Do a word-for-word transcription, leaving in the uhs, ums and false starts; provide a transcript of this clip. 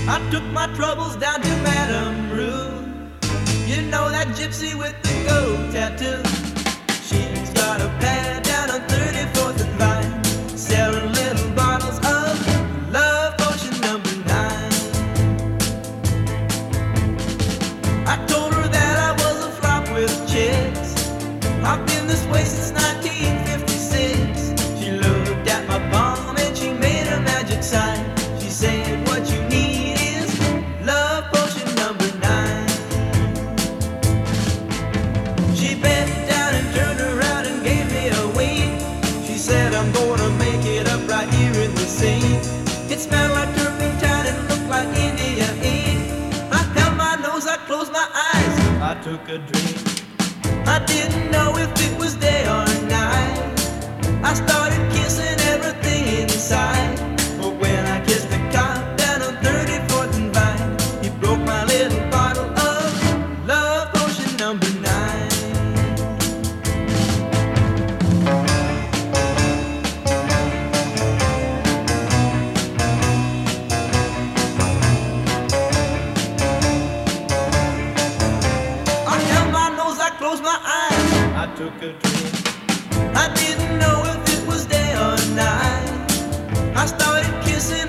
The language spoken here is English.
I took my troubles down to Madame Rue. You know that gypsy with the gold tattoo. She's got a pad down on thirty-fourth and Vine, selling little bottles of love potion number nine. I told her that I was a flop with chicks. I've been this way since nineteen fifty-six. She looked at my palm and she made a magic sign. She said, what you need is love potion number nine. She bent down and turned around and gave me a wink. She said, I'm gonna make it up right here in the sink. It smelled like turpentine and looked like India ink. I held my nose, I closed my eyes, I took a drink. I didn't know if it was day or night. I started kissing everything inside. But when I kissed the cop down on thirty-fourth and Vine, he broke my little bottle of love potion number nine. I held my nose, I closed my eyes, I took a drink. I didn't know if it was day or night. I started kissing